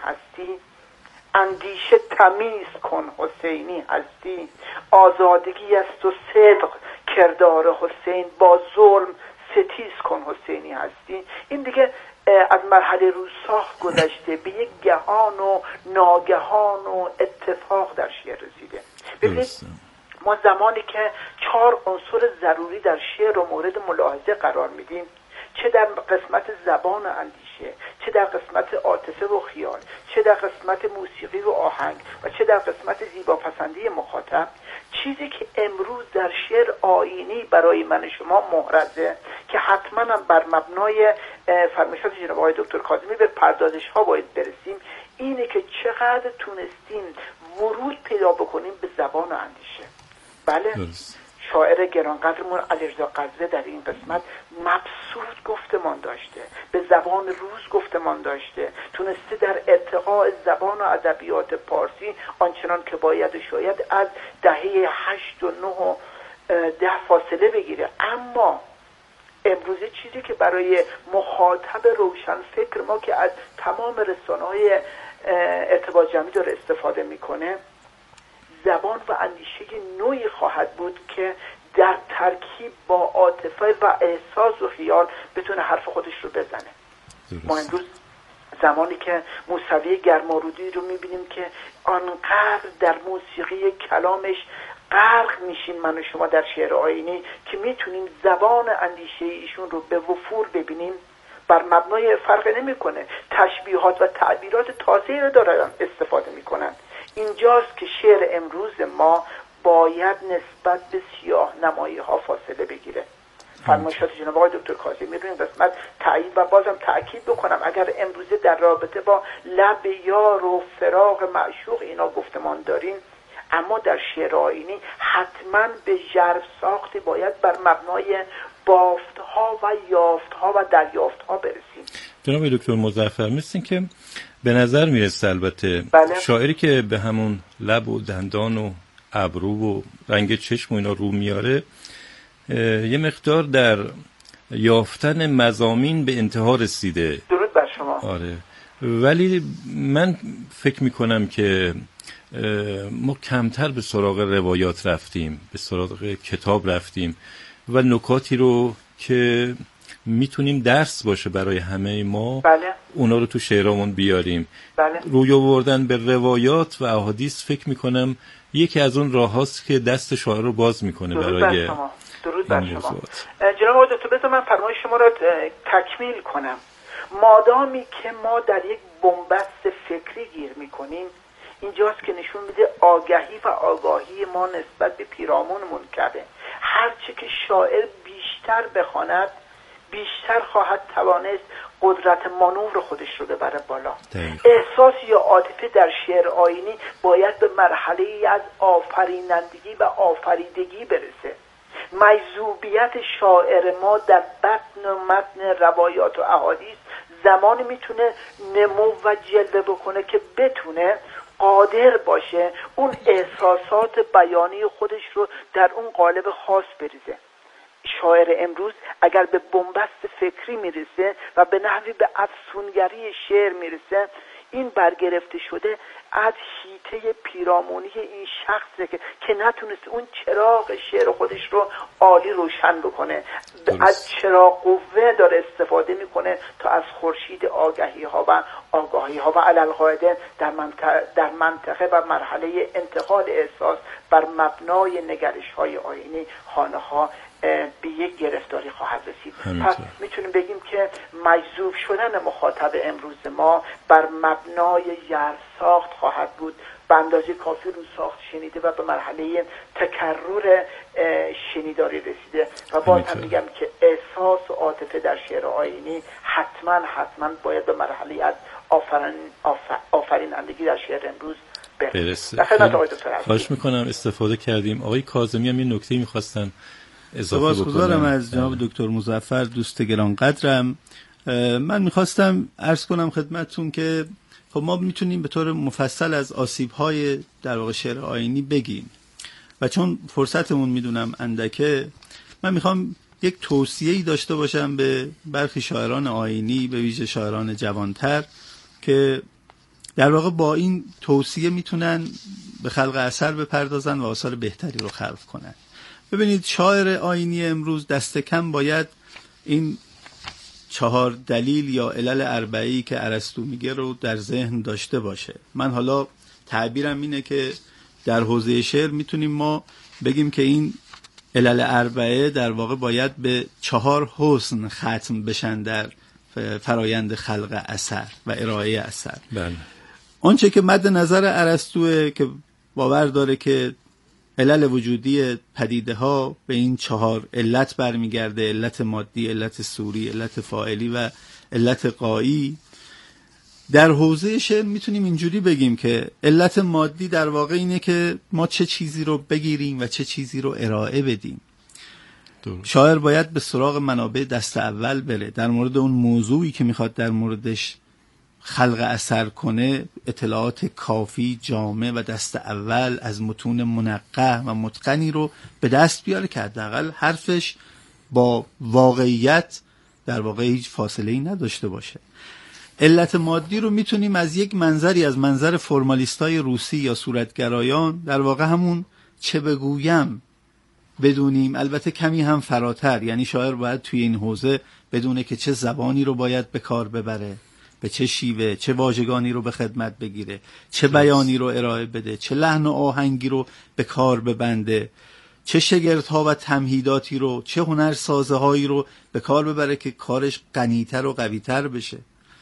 هستی، اندیشه تمیز کن حسینی هستی، آزادگی است و صدق کردار حسین، با ظلم ستیز کن حسینی هستی. این دیگه از مرحله روزساخت گذشته به یک گهان و ناگهان و اتفاق در شعر رسیده. ببینید ما زمانی که 4 عنصر ضروری در شعر رو مورد ملاحظه قرار میدیم، چه در قسمت زبان و اندیشه، چه در قسمت عاطفه و خیال، چه در قسمت موسیقی و آهنگ و چه در قسمت زیباپسندی مخاطب، چیزی که امروز در شعر آیینی برای من شما محرزه که حتما هم بر مبنای فرمایشات جناب آقای دکتر کاظمی به پردازش ها باید برسیم، اینه که چقدر تونستیم ورود پیدا بکنیم به زبان و اندیشه. بله شاعر گرانقدرمون علیرضا غزه در این قسمت مبسوط گفتمان داشته، به زبان روز گفتمان داشته، تونسته در ارتقاء زبان و ادبیات پارسی آنچنان که باید شاید از دهه 8 و 9 و 10 فاصله بگیره. اما امروزه چیزی که برای مخاطب روشن فکر ما که از تمام رسانه‌های ارتباط جمعی داره استفاده میکنه، زبان و اندیشه نوعی خواهد بود که در ترکیب با عاطفه و احساس و خیال بتونه حرف خودش رو بزنه. ما امروز زمانی که موسوی گرمارودی رو میبینیم که آنقدر در موسیقی کلامش غرق میشیم من و شما در شعر آیینی که میتونیم زبان اندیشه ایشون رو به وفور ببینیم، بر مبنای فرق نمیکنه، تشبیهات و تعبیرات تازه‌ای رو دارن استفاده میکنن. اینجاست که شعر امروز ما باید نسبت به سیاه نمایی ها فاصله بگیره. فرمایشات جناب آقای دکتر کاظمی رو این قسمت تایید و بازم تأکید بکنم، اگر امروزه در رابطه با لب یار و فراق معشوق اینا گفتمان داریم، اما در شعر آیینی حتما به ژرف ساختی باید بر مبنای بافتها و یافتها و دریافتها برسیم. جناب دکتر مظفر، مثل که به نظر میرسه البته شاعری که به همون لب و دندان و ابرو و رنگ چشم و اینا رو میاره یه مقدار در یافتن مضامین به انتها رسیده. درود بر شما. آره، ولی من فکر میکنم که ما کمتر به سراغ روایات رفتیم، به سراغ کتاب رفتیم و نکاتی رو که میتونیم درس باشه برای همه ما اونا رو تو شعرامون بیاریم. روی آوردن به روایات و احادیث فکر میکنم یکی از اون راه هاست که دست شاعر رو باز میکنه برای درود بر شما. جناب آقای دکتر بذار من فرمایش شما رو تکمیل کنم. مادامی که ما در یک بنبست فکری گیر میکنیم، اینجاست که نشون میده آگهی و آگاهی ما نسبت به پیرامونمون کمه. هرچه که شاعر بیشتر بخواند بیشتر خواهد توانست قدرت مانور خودش رو ببره بالا. احساس یا عاطفه در شعر آیینی باید به مرحله از آفرینندگی و آفریدگی برسه. مجذوبیت شاعر ما در بطن و متن روایات و احادیث زمانی میتونه نمو و جلوه بکنه که بتونه قادر باشه اون احساسات بیانی خودش رو در اون قالب خاص بریزه. شاعر امروز اگر به بنبست فکری میرسه و به نحوی به افسونگری شعر میرسه، این برگرفته شده از حیطه پیرامونی این شخصه که نتونست اون چراغ شعر خودش رو عالی روشن بکنه. از چراغ قوه داره استفاده میکنه تا از خورشید آگهی ها و آگاهی ها و علالقاعده در منطقه و مرحله انتقال احساس بر مبنای نگرش های آیینی خانه ها به یک گرفتاری خواهد رسید. پس میتونیم بگیم که مجذوب شدن مخاطب امروز ما بر مبنای ساخت خواهد بود، به اندازه کافی رو ساخت شنیده و به مرحله تکرر شنیداری رسیده. و باز هم میگم که احساس و عاطفه در شعر آیینی حتما باید به مرحله از آفرینندگی در شعر امروز برسه. خواهش میکنم استفاده کردیم. آقای کاظمی هم یه نکته میخواستن اضافه بکنم. از جناب دکتر مظفر دوست گرانقدرم، من میخواستم عرض کنم خدمتتون که خب ما میتونیم به طور مفصل از آسیب‌های در واقع شعر آیینی بگیم و چون فرصتمون میدونم اندکه، من میخوام یک توصیه‌ای داشته باشم به برخی شاعران آیینی، به ویژه شاعران جوانتر، که در واقع با این توصیه میتونن به خلق اثر بپردازن و آثار بهتری رو خلق کنن. ببینید شاعر آیینی امروز دست کم باید این 4 دلیل یا علل اربعه‌ای که ارسطو میگه رو در ذهن داشته باشه. من حالا تعبیرم اینه که در حوزه شعر میتونیم ما بگیم که این علل اربعه در واقع باید به 4 حسن ختم بشن در فرایند خلق اثر و ارائه اثر. بله. آنچه که مد نظر ارسطو که باور داره که علل وجودی پدیده ها به این 4 علت برمیگرده: علت مادی، علت صوری، علت فاعلی و علت غایی. در حوزه شعر میتونیم اینجوری بگیم که علت مادی در واقع اینه که ما چه چیزی رو بگیریم و چه چیزی رو ارائه بدیم. شاعر باید به سراغ منابع دست اول بره، در مورد اون موضوعی که میخواد در موردش خلق اثر کنه اطلاعات کافی، جامع و دست اول از متون منقح و متقنی رو به دست بیاره که حداقل حرفش با واقعیت در واقع هیچ فاصله‌ای نداشته باشه. علت مادی رو میتونیم از یک منظری از منظر فرمالیستای روسی یا صورتگرایان در واقع همون چه بگویم بدونیم، البته کمی هم فراتر. یعنی شاعر باید توی این حوزه بدونه که چه زبانی رو باید به کار ببره، به چه شیوه، چه واژگانی رو به خدمت بگیره، چه بیانی رو ارائه بده، چه لحن و آهنگی رو به کار ببنده، چه شگردها و تمهیداتی رو، چه هنرسازه هایی رو به کار ببره که کارش غنی‌تر و قوی‌تر بشه.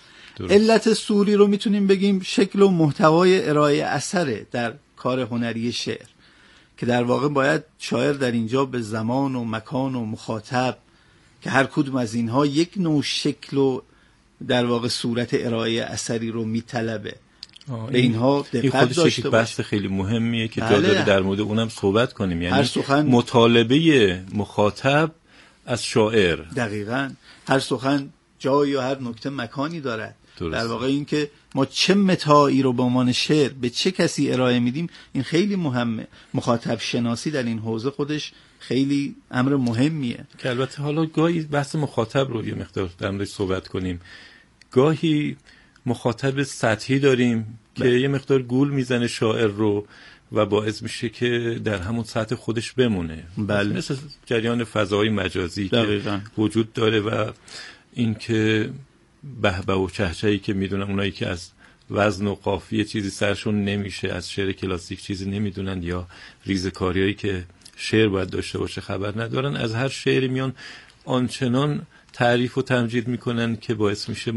علت صوری رو میتونیم بگیم شکل و محتوای ارائه اثره در کار هنری شعر، که در واقع باید شاعر در اینجا به زمان و مکان و مخاطب که هر کدوم از اینها یک نوع شکل و در واقع صورت ارائه اثری رو میطلبه، به اینها دقت داشته باشه. بحث خیلی مهمیه که جا داره در مورد اونم صحبت کنیم. یعنی سخن مطالبه مخاطب از شاعر. دقیقاً هر سخن جایی و هر نکته مکانی دارد. درست. در واقع این که ما چه متاعی رو به عنوان شعر به چه کسی ارائه میدیم این خیلی مهمه. مخاطب شناسی در این حوزه خودش خیلی امر مهمیه که البته حالا گاهی بحث مخاطب رو یه مقدار در موردش صحبت کنیم. گاهی مخاطب سطحی داریم که یه مقدار گول میزنه شاعر رو و باعث میشه که در همون سطح خودش بمونه. بله. مثل جریان فضای مجازی دقیقاً که وجود داره و این که بهبه و چهچهی که میدونن اونایی که از وزن و قافیه چیزی سرشون نمیشه، از شعر کلاسیک چیزی نمیدونن یا ریزکاریایی که شعر باید داشته باشه خبر ندارن، از هر شعری میان آنچنان تعریف و تمجید میکنن که باعث میشه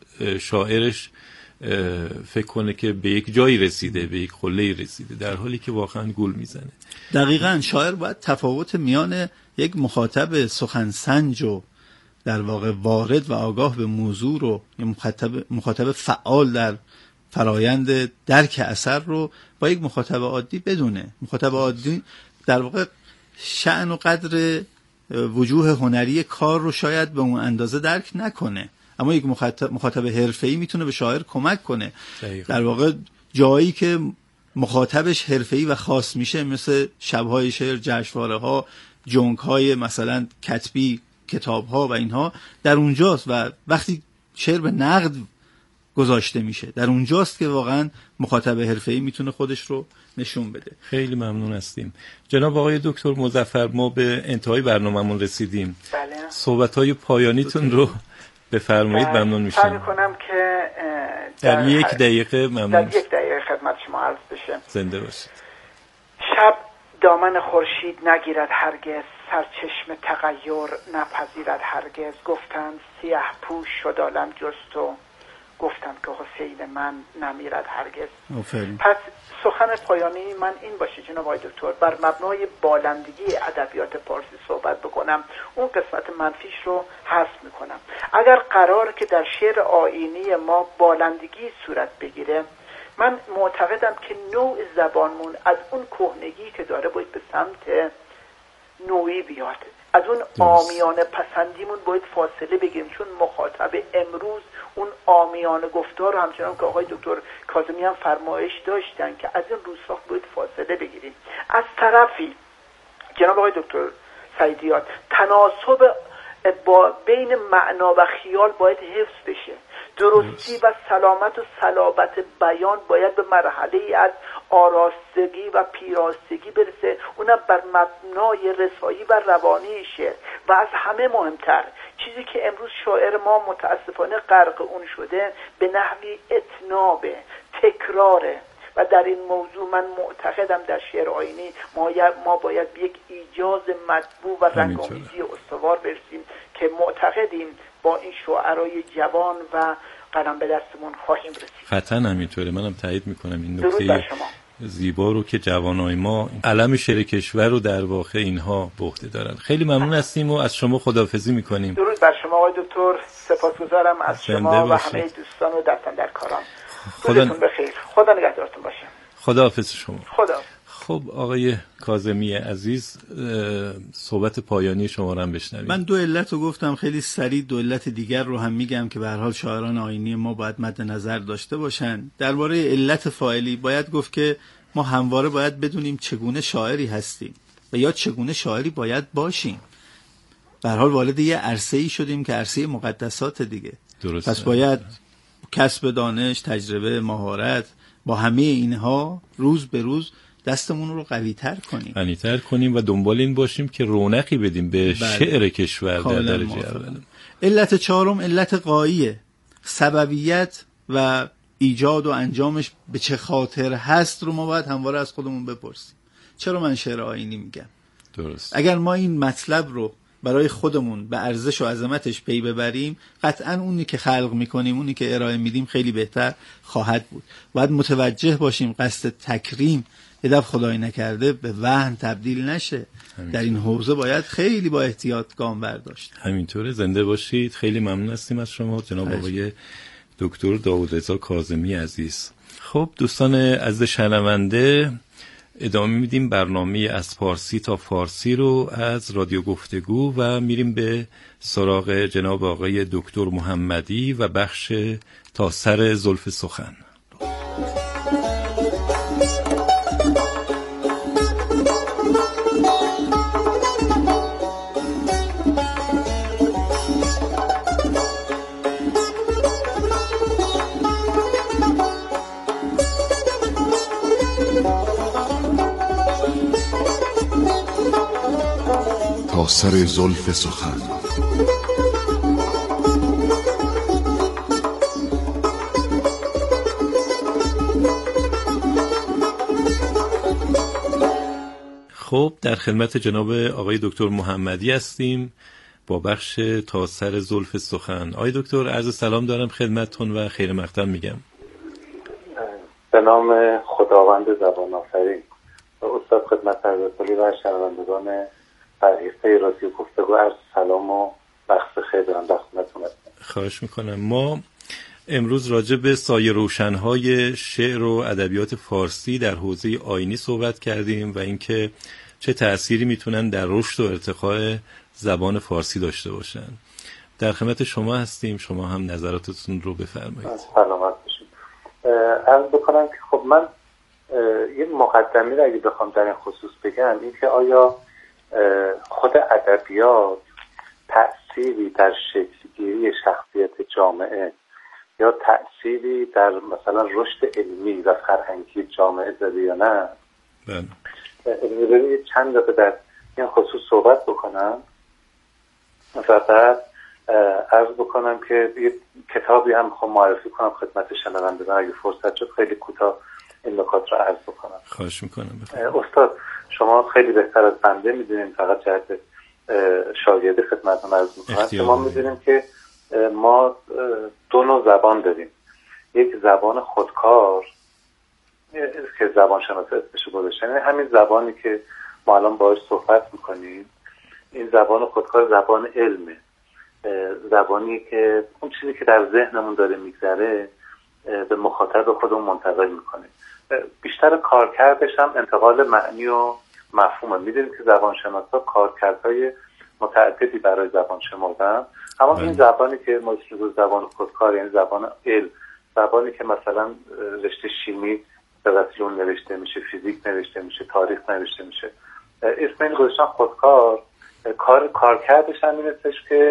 شاعرش فکر کنه که به یک جایی رسیده، به یک قله‌ای رسیده، در حالی که واقعا گول میزنه. دقیقاً شاعر باید تفاوت میان یک مخاطب سخنسنج و در واقع وارد و آگاه به موضوع رو، یا مخاطب فعال در فرایند درک اثر رو با یک مخاطب عادی بدونه. مخاطب عادی در واقع شأن و قدر وجوه هنری کار رو شاید به اون اندازه درک نکنه، اما یک مخاطب حرفه‌ای میتونه به شاعر کمک کنه. در واقع جایی که مخاطبش حرفه‌ای و خاص میشه مثل شب‌های شعر، جشنواره‌ها، جنگ‌های مثلا کتبی، کتاب‌ها و اینها، در اونجاست و وقتی شعر به نقد گذاشته میشه در اونجاست که واقعا مخاطب حرفه‌ای میتونه خودش رو نشون بده. خیلی ممنون هستیم جناب آقای دکتر مظفر. ما به انتهای برنامه‌مون رسیدیم. بله. صحبت‌های پایانیتون رو بفرمایید. ممنون میشم. سعی کنم که در 1 دقیقه ممنون. در 1 دقیقه خدمت شما عرض بشه. زنده باشید. شب دامن خورشید نگیرد هرگز، سرچشم تغییر نپذیرد هرگز. گفتند سیاه پوش شد عالم جز تو، گفتند که حسین من نمیرد هرگز. پس سخن پایانی من این باشه جناب آقای دکتر، بر مبنای بالندگی ادبیات فارسی صحبت بکنم، اون قسمت منفیش رو حذف میکنم. اگر قرار که در شعر آیینی ما بالندگی صورت بگیره، من معتقدم که نوع زبانمون از اون کهنگی که داره باید به سمت نوعی بیاد، از اون عامیانه پسندیمون باید فاصله بگیریم، چون مخاطب امروز اون عامیانه گفتار رو همچنان که آقای دکتر کاظمی هم فرمایش داشتن که از این روزها باید فاصله بگیریم. از طرفی جناب آقای دکتر سعیدیات تناسب بین معنا و خیال باید حفظ بشه. درستی و سلامت و صلابت بیان باید به مرحله‌ای از آراستگی و پیراستگی برسه، اونم بر مبنای رسایی و روانی شعر. و از همه مهمتر چیزی که امروز شاعر ما متاسفانه غرق اون شده، به نحوی اتنابه، تکراره. و در این موضوع من معتقدم در شعر آیینی ما باید به یک ایجاز مطبوع و رنگامیزی استوار برسیم که معتقدیم با این شعرای جوان و قلم به دستمون خواهیم رسید. قطعا همینطوره، منم تایید میکنم این نکته زیبا رو که جوانای ما علم شعر کشور رو در واقع اینها به عهده دارن. خیلی ممنون هستیم و از شما خداحافظی میکنیم. درود بر شما آقای دکتر، سپاسگزارم از شما و همه دوستان و دستان در کاران. خودتون بخیر، خدا نگهدارتون باشه. خداحافظ شما. خدا. خب آقای کاظمی عزیز، صحبت پایانی شما رو هم بشنویم. من 2 علت رو گفتم، خیلی سریع 2 علت دیگر رو هم میگم که به هر حال شاعران آیینی ما باید مد نظر داشته باشن. درباره علت فاعلی باید گفت که ما همواره باید بدونیم چگونه شاعری هستیم و یا چگونه شاعری باید باشیم. به هر حال وارد یه عرصه‌ای شدیم که عرصه مقدسات دیگه. درسته. پس باید کسب دانش، تجربه، مهارت، با همه اینها روز به روز دستمون رو قوی‌تر کنیم و دنبال این باشیم که رونقی بدیم به شعر کشور در درجه اول. علت 4 علت غاییه. سببیت و ایجاد و انجامش به چه خاطر هست رو ما باید همواره از خودمون بپرسیم. چرا من شعر آیینی میگم؟ درست. اگر ما این مطلب رو برای خودمون به ارزش و عظمتش پی ببریم، قطعاً اونی که خلق میکنیم، اونی که ارائه میدیم خیلی بهتر خواهد بود. باید متوجه باشیم قصد تکریم هدف خدای نکرده به وهن تبدیل نشه. در این حوزه باید خیلی با احتیاط گام برداشت. همینطوره. زنده باشید. خیلی ممنون هستیم از شما جناب آقای دکتر داودرضا کاظمی عزیز. خب دوستان عزیز شنونده، ادامه میدیم برنامه از پارسی تا فارسی رو از رادیو گفتگو و میریم به سراغ جناب آقای دکتر محمدی و بخش تا سر زلف سخن. تا سر زلف سخن. خب در خدمت جناب آقای دکتر محمدی هستیم با بخش تا سر زلف سخن. آقای دکتر عرض سلام دارم خدمتتون و خیر مقدم میگم. به نام خداوند زبان آفرین. استاد خدمت حضرت و شنوندگان برنامه رادیو گفتگو عرض سلام و وقت خیر دارم در خدمتتون هستم. خواهش میکنم. ما امروز راجع به سایه روشن‌های شعر و ادبیات فارسی در حوزه آیینی صحبت کردیم و اینکه چه تأثیری میتونن در رشد و ارتقاء زبان فارسی داشته باشن. در خدمت شما هستیم، شما هم نظراتتون رو بفرمایید. سلامت باشید. عرض بکنم که خب من یه مقدمه رو اگه بخوام در این خصوص بگم، این که آیا خود ادبیات تأثیری در شکل‌گیری شخصیت جامعه یا تأثیری در مثلا رشد علمی و فرهنگی جامعه داره یا نه؟ بله. چند دقیقه در این خصوص صحبت بکنم و بعد عرض بکنم که یه کتابی هم میخوام معرفی کنم خدمت شنوندگان اگه فرصت شد خیلی کوتاه این نکات رو عرض بکنم. خواهش میکنم. استاد شما خیلی بهتر از بنده میدونید، فقط جهت شاگردی خدمتتون عرض میکنم که ما میدونیم که ما 2 نوع زبان داریم. یک زبان خودکار که زبان شناسی اسمش گذاشتن، یعنی همین زبانی که ما الان باهاش صحبت میکنیم، این زبان خودکار زبان علمه، زبانی که اون چیزی که در ذهنمون داره میگذره به مخاطب خودمون منتقل میکنه. بیشتر کارکردش هم انتقال معنی و مفهومه. میدونیم که زبانشناسا کارکردهای متعددی برای زبان شمردن، اما این زبانی که ما اسمش زبان خودکار، یعنی زبان علم، زبانی که مثلا رشته شیمی به وسیله اون نوشته میشه، فیزیک نوشته میشه، تاریخ نوشته میشه، اسم این گذاشتن خودکار. کارکردش هم این استش که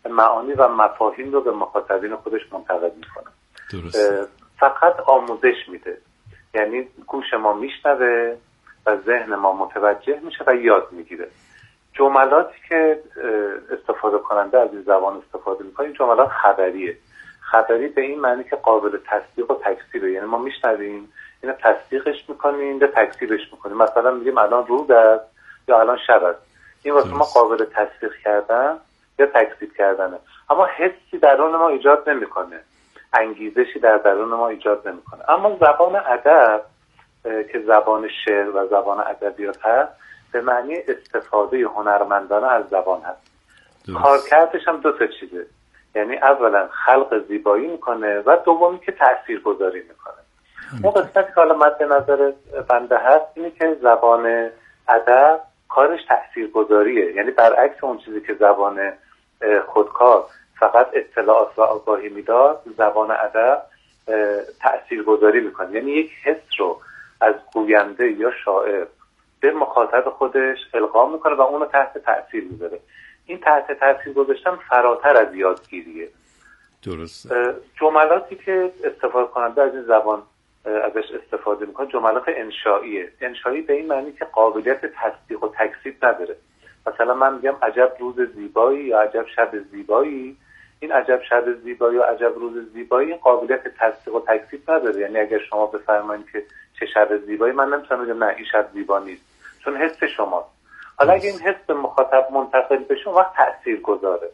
معانی و مفاهیم رو به مخاطبین خودش منتقل میکنه. درست. فقط آموزش میده، یعنی گوش ما میشنوه و ذهن ما متوجه میشه و یاد میگیره. جملاتی که استفاده کننده از این زبان استفاده میکنه جملات خبریه. خبری به این معنی که قابل تصدیق و تکذیبه، یعنی ما میشنویم اینو تصدیقش میکنیم یا تکذیبش میکنیم. مثلا میگیم الان روز است یا الان شب است، این واسه ما قابل تصدیق کردن یا تکذیب کردنه، اما حسی درون ما ایجاد نمیکنه، انگیزشی در درون ما ایجاد نمیکنه. اما زبان ادب که زبان شعر و زبان ادبیات هست به معنی استفاده هنرمندانه از زبان هست. کارکردش هم 2 چیزه، یعنی اولا خلق زیبایی میکنه و دومی که تأثیر گذاری میکنه. اون قسمتی که حالا مد نظر بنده هست اینه که زبان ادب کارش تأثیر گذاریه، یعنی برعکس اون چیزی که زبان خودکار فقط اطلاعات و آگاهی میداد، زبان ادب تأثیر گذاری میکنه، یعنی یک حس رو از گوینده یا شاعر به مخاطب خودش القا میکنه و اونو تحت تأثیر میذاره. این تحت تأثیر گذاشتن فراتر از یادگیریه. درست. جملاتی که استفاده کننده از این زبان ازش استفاده میکنه جملات انشائیه. انشایی به این معنی که قابلیت تصدیق و تکذیب نداره. مثلا من میگم عجب روز زیبایی یا عجب شب زیبایی، این عجب شب زیبایی یا عجب روز زیبایی قابلیت تصدیق و تکذیب نداره. یعنی اگر شما بفرمایید که چه شب زیبایی، من نمیتونم بگم نه این شب زیبا نیست، چون حس شماست. حالا اگه این حس به مخاطب منتقل بشه وقت تأثیر گذاره.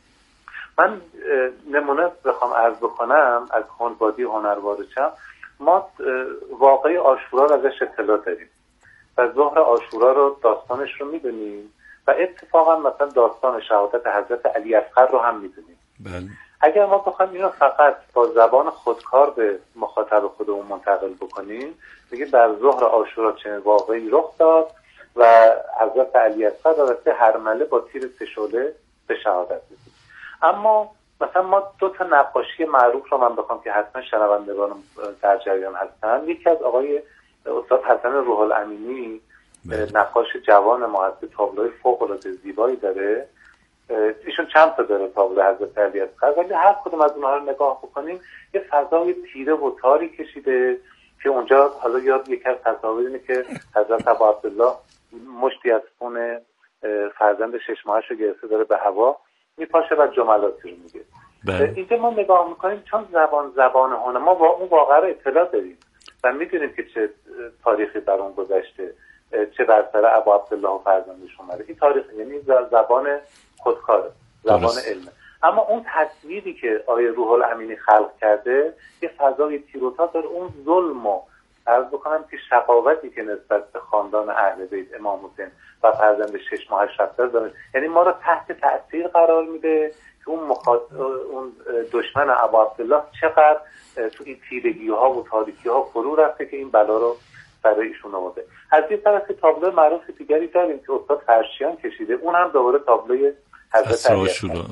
من نمونه بخوام عرض بکنم از هنربادی هنرواریچم، ما واقعی عاشورا رو ازش اطلاع داریم و ظهر عاشورا رو داستانش رو میدونیم و اتفاقا مثلا داستان شهادت حضرت علی اصغر رو هم میدونیم. بله. اگر ما بخوایم اینو فقط با زبان خودکار به مخاطب خودمون منتقل بکنیم، میگه در ظهر عاشورا چنین واقعی رخ داد و حضرت علی اصغر راسته هرمله با تیر 3 شعله به شهادت رسید. اما مثلا ما 2 نقاشی معروف رو من بخوام که حتما شنوندگانم در جریان هستن. یکی از آقای استاد حسن روح الامینی، نقاش جوان ما هست، تابلوی فوق‌العاده زیبایی داره. ایشون چند تا داره تابلو حضرت علی اصغر، ولی هر کدوم از اونها رو نگاه بکنیم یه فضای تیره و تاری کشیده که اونجا حالا یاد یکی از تصاویر اینه که حضرت ابا عبدالله مشتی از خون فرزند 6 ماهش رو گرفته داره به هوا میپاشه و جملاتی رو میگه. اینجا ما نگاه میکنیم چون زبان هنر ما با اون واقعا رو اطلاع داریم و میدونیم که چه تاریخی بر اون گذشته، چه بر سر ابا عبدالله و فرزندش اومده. این تاریخ یعنی زبان خودکاره، زبان علمه. اما اون تصویری که آیه روح الامینی خلق کرده یه فضای تیروتا داره. اون ظلم و عرض بکنم که شقاوتی که نسبت به خاندان اهل بیت امام حسین و فرزند 6 ماهش داره، یعنی ما رو تحت تأثیر قرار میده که اون دشمن ابا عبدالله چقدر تو این تیرگی ها و تاریکی ها فرو رفته که این بلا رو برای ایشون آورده. از این طرف تابلو معروف دیگری داریم که استاد فرشیان کشیده، اون هم دوباره تابلوی حضرت علی اصغر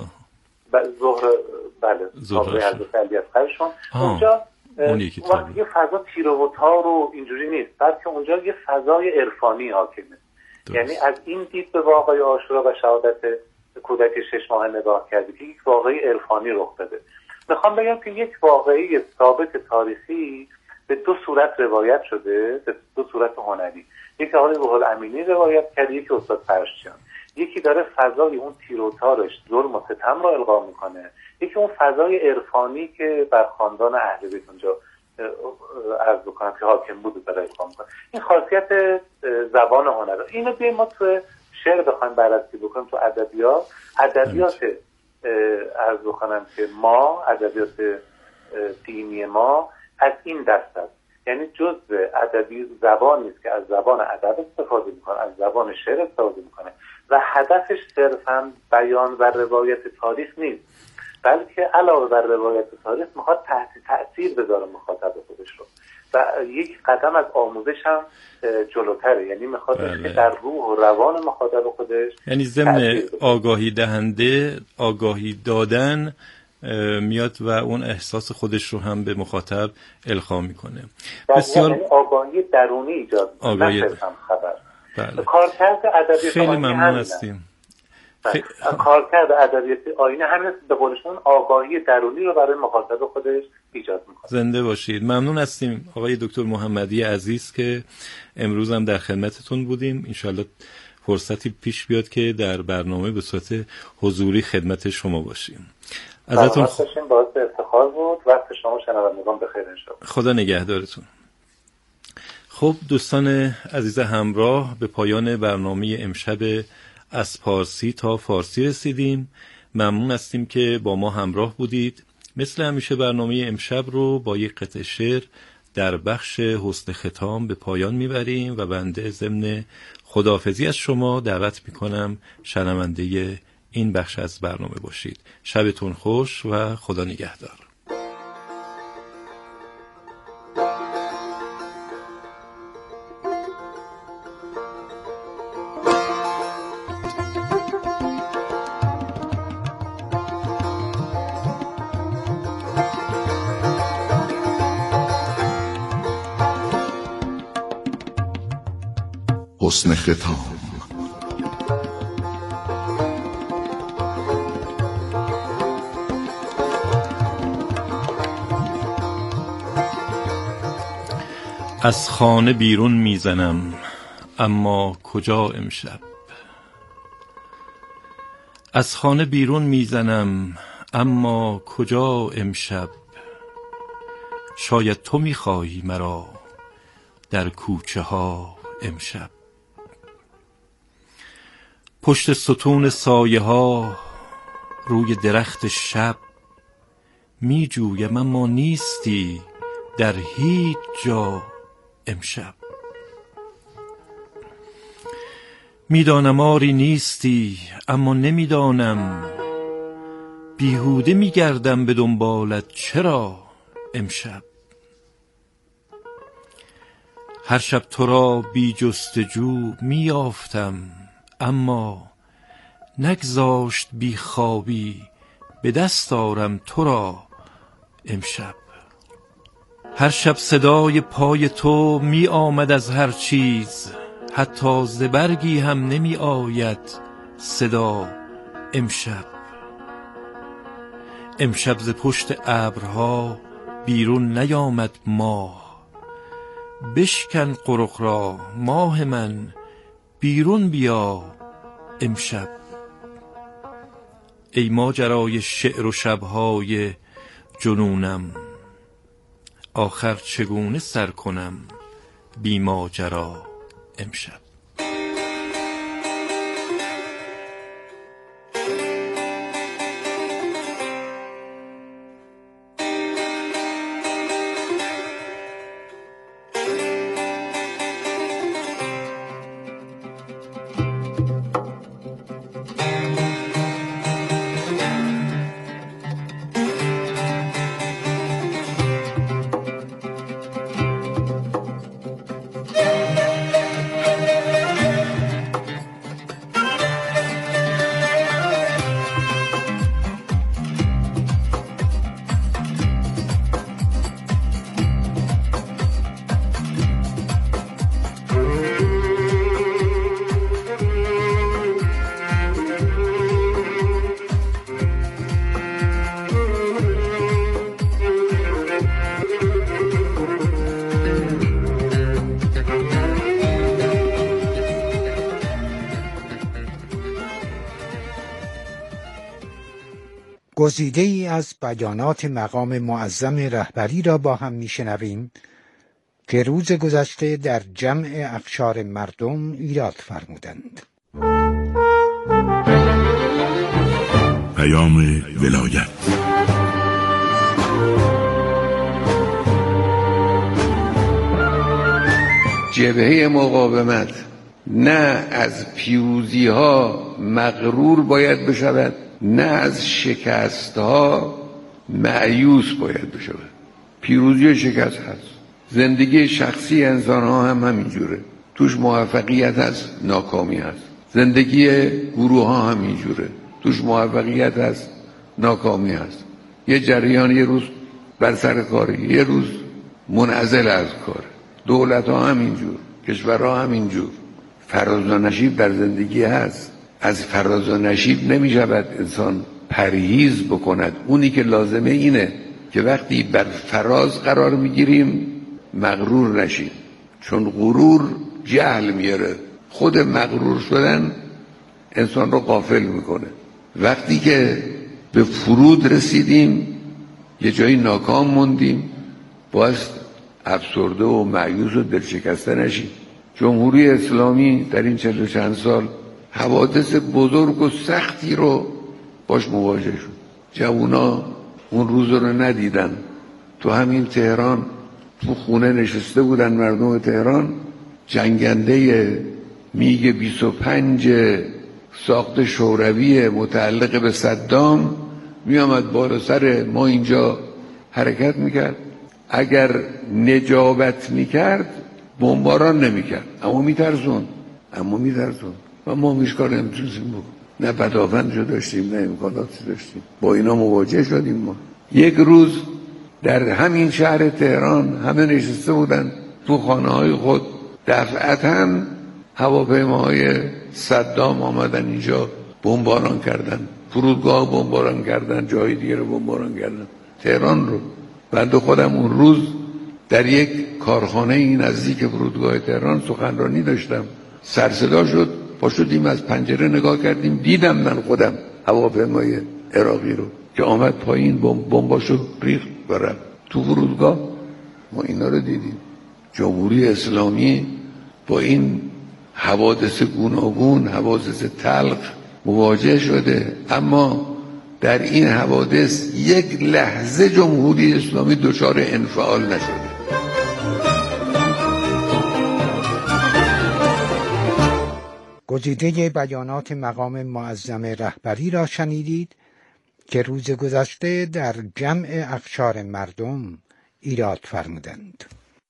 تابلوی حضرت علی اصغرشون. اونجا یه فضا تیره و تار و اینجوری نیست، بلکه اونجا یه فضای عرفانی حاکمه. یعنی از این دید به واقعی عاشورا و شهادت کودک 6 ماه نگاه کرده که یک واقعی عرفانی رخ داده. میخوام بگم که یک واقعی ثابت تاریخی به 2 صورت روایت شده، به 2 صورت هنری. یکی آقای روح الامینی روایت کرده، یکی استاد فرشیان. یکی داره فضای اون تیروتارش ظلم و ستم رو القا میکنه، یکی اون فضای عرفانی که بر خاندان اهل بیت اونجا عرض بکنم که حاکم بود برای القا میکنه. این خاصیت زبان هنر. اینو بیایم ما تو شعر بخوایم بررسی بکنیم، تو ادبیات عرض بکنم که ما ادبیات دینی ما از این دست است. یعنی جزء ادبی زبانی است که از زبان ادب استفاده میکنه، از زبان شعر استفاده میکنه و هدفش صرفاً بیان و روایت تاریخ نیست، بلکه علاوه بر روایت تاریخ میخواد تحت تأثیر بذاره مخاطب خودش رو و یک قدم از آموزش هم جلوتره. یعنی میخواد که در روح و روان مخاطب خودش، یعنی ضمن آگاهی دهنده آگاهی دادن میاد و اون احساس خودش رو هم به مخاطب القا میکنه. بسیار یعنی آگاهی درونی ایجاد میکنه، نه صرفاً خبر. بله. کارکرد ادبی خیلی ممنون هستیم. کارکرد ادبیاتی آینه همین به قولشون آگاهی درونی رو برای مخاطب خودش ایجاد میکنه. زنده باشید. ممنون هستیم آقای دکتر محمدی عزیز که امروز هم در خدمتتون بودیم. انشالله فرصتی پیش بیاد که در برنامه به صورت حضوری خدمت شما باشیم. ازتون باعث افتخار بود. وقت شما شنوندگان بخیر انشالله. خدا نگهدارتون. خب دوستان عزیز همراه، به پایان برنامه امشب از پارسی تا فارسی رسیدیم. ممنون هستیم که با ما همراه بودید. مثل همیشه برنامه امشب رو با یک قطعه شعر در بخش حسن ختام به پایان میبریم و بنده ضمن خداحافظی از شما دعوت میکنم شنونده این بخش از برنامه باشید. شبتون خوش و خدا نگهدار. حسن ختام. از خانه بیرون میزنم اما کجا امشب. از خانه بیرون میزنم اما کجا امشب. شاید تو میخواهی مرا در کوچه ها امشب. پشت ستون سایه ها روی درخت شب می جویم اما نیستی در هیچ جا امشب. میدانم آری نیستی اما نمیدانم بیهوده میگردم به دنبالت چرا امشب. هر شب تو را بی جستجو میافتم اما نگذاشت بی خوابی به دست آرم تو را امشب. هر شب صدای پای تو می آمد از هر چیز، حتی ز برگی هم نمی آید صدا امشب. امشب ز پشت ابرها بیرون نیامد ماه، بشکن قرق را ماه من بیرون بیا امشب. ای ماجرای شعر و شبهای جنونم، آخر چگونه سر کنم بی ماجرا امشب. گزیده ای از بیانات مقام معظم رهبری را با هم میشنویم که روز گذشته در جمع اقشار مردم ایراد فرمودند. پیام ولایت. جبهه مقاومت نه از پیروزی ها مغرور باید بشود، نه از شکست ها مایوس باید بشود. پیروزی و شکست هست. زندگی شخصی انسان ها هم همینجوره، توش موفقیت هست، ناکامی هست. زندگی گروه ها همینجوره، توش موفقیت هست، ناکامی هست. یه جریان یه روز بر سر کاره، یه روز منعزل از کار. دولت ها همینجور، کشورها همینجور. فراز و نشیب در زندگی هست. از فراز و نشیب نمی شود انسان پرهیز بکند. اونی که لازمه اینه که وقتی بر فراز قرار میگیریم مغرور نشیم، چون غرور جهل میاره. خود مغرور شدن انسان رو غافل میکنه. وقتی که به فرود رسیدیم یه جایی ناکام موندیم باید افسرده و مایوس و دلشکسته نشیم. جمهوری اسلامی در این 40 و چند سال حوادث بزرگ و سختی رو باش مواجه شد. جوونا اون روز رو ندیدن. تو همین تهران تو خونه نشسته بودن مردم تهران، جنگنده میگ 25 ساخت شوروی متعلق به صدام می آمد بالا سر ما اینجا حرکت میکرد. اگر نجابت میکرد بمباران نمیکرد، اما میترسون و ما هیچ کار نمیتونستیم بکنیم. نه بدآوند داشتیم نه امکاناتی داشتیم. با اینا مواجه شدیم. ما یک روز در همین شهر تهران همه نشسته بودن تو خانه‌های خود، دفعتاً هواپیماهای صدام آمدن اینجا بمباران کردن، فرودگاه بمباران کردن، جای دیگه رو بمباران کردن، تهران رو. بنده خودم اون روز در یک کارخانه نزدیک فرودگاه تهران سخنرانی داشتم، سر صدا شد، پا شدیم از پنجره نگاه کردیم، دیدم من خودم هواپیمای عراقی رو که آمد پایین، بمباشو ریخت و رفت تو فرودگاه. ما اینا رو دیدیم. جمهوری اسلامی با این حوادث گوناگون، حوادث تلخ مواجه شده، اما در این حوادث یک لحظه جمهوری اسلامی دچار انفعال نشده. گزیده بیانات مقام معظم رهبری را شنیدید که روز گذشته در جمع اقشار مردم ایراد فرمودند.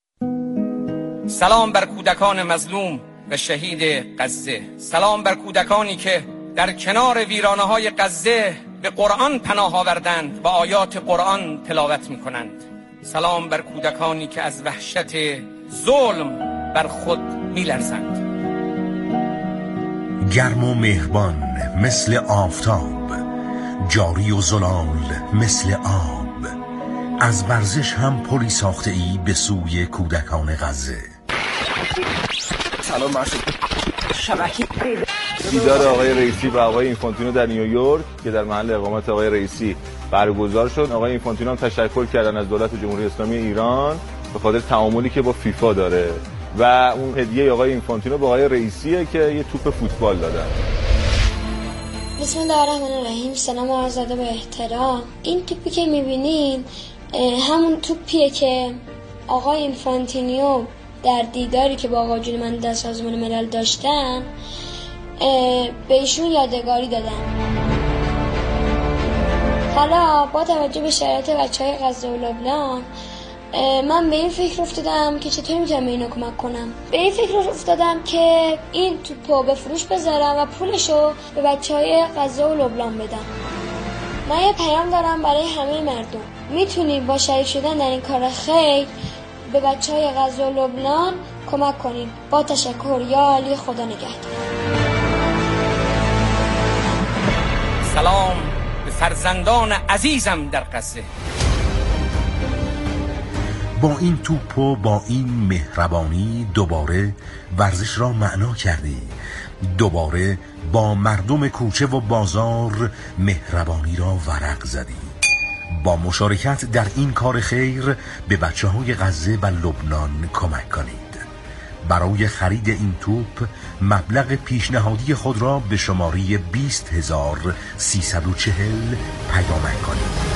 سلام بر کودکان مظلوم و شهید غزه. سلام بر کودکانی که در کنار ویرانه‌های غزه به قرآن پناه آوردند و آیات قرآن تلاوت می‌کنند. سلام بر کودکانی که از وحشت ظلم بر خود می‌لرزند. گرم و مهربان مثل آفتاب، جاری و زلال مثل آب، از ورزش هم پلی ساخته ای به سوی کودکان غزه. سلام مرشد. شبکه دیدار آقای رئیسی و آقای اینفانتینو در نیویورک که در محل اقامت آقای رئیسی برگزار شد. آقای اینفانتینو هم تشکر کردن از دولت جمهوری اسلامی ایران به خاطر تعاملی که با فیفا داره و اون هدیه آقای اینفانتینو به آقای رئیسیه که یه توپ فوتبال دادن. بسم الله الرحمن الرحیم. سلام عرض ادب و احترام. این توپی که میبینین همون توپیه که آقای اینفانتینیو در دیداری که با آقای جون من در سازمان ملل داشتن به ایشون یادگاری دادن. حالا با توجه به شرایط بچهای غزه و لبنان من به این فکر افتادم که چطور میتونم به اینا کمک کنم. به این فکر افتادم که این توپو به فروش بذارم و پولشو به بچهای غزه و لبنان بدم. من یه پیام دارم برای همه مردم. میتونیم با شریک شدن در این کار خیر به بچهای غزه و لبنان کمک کنیم. با تشکر. یا علی، خدا نگهدار. سلام به فرزندان عزیزم در غزه. با این توپ و با این مهربانی دوباره ورزش را معنا کردی. دوباره با مردم کوچه و بازار مهربانی را ورق زدی. با مشارکت در این کار خیر به بچه‌های غزه و لبنان کمک کنید. برای خرید این توپ مبلغ پیشنهادی خود را به شماره 20340 پیامک کنید.